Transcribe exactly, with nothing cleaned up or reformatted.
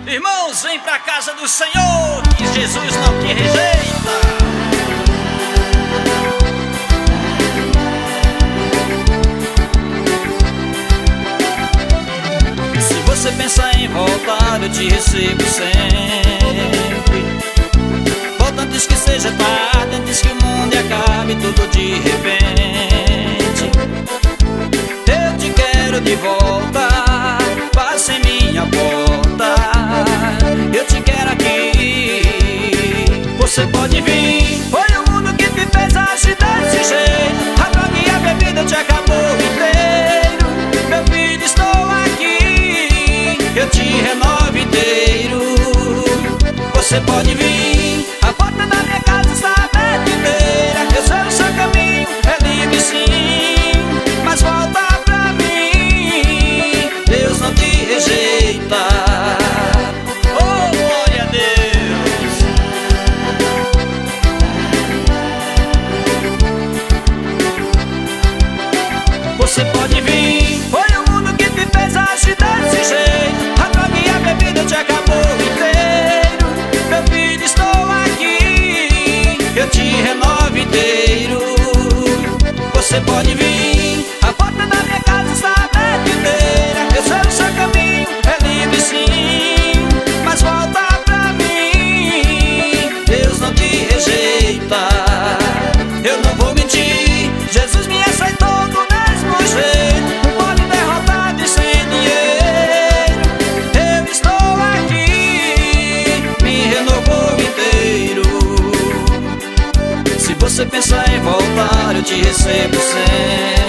Irmãos, vem pra casa do Senhor, que Jesus não te rejeita. Se você pensar em voltar, eu te recebo sempre. Volta antes que seja tarde, antes que o mundo acabe tudo de repente. Eu te quero de volta, passe em minha porta. Eu te quero aqui, você pode vir. Foi o mundo que te fez agir desse jeito. A droga e a bebida te acabou inteiro. Meu filho, estou aqui, eu te renovo inteiro. Você pode vir, a porta da minha casa está aberta inteira. Eu sei o seu caminho, é livre sim, mas volta pra mim, Deus não te rejeita. Oh, glória a Deus. Você pode vir, foi o mundo que te fez agir desse jeito. A droga e a bebida te acabou inteiro. Meu filho, estou aqui, eu te renovo inteiro. Você pode vir, a porta da minha casa está aberta inteira. Eu sei o seu caminho, é livre sim, mas volta pra mim, Deus não te rejeita. Eu não vou mentir, Jesus me aceitou do mesmo jeito. Um pobre derrotado e sem dinheiro, eu estou aqui, me renovou inteiro. Se você pensar em voltar, eu te recebo sempre.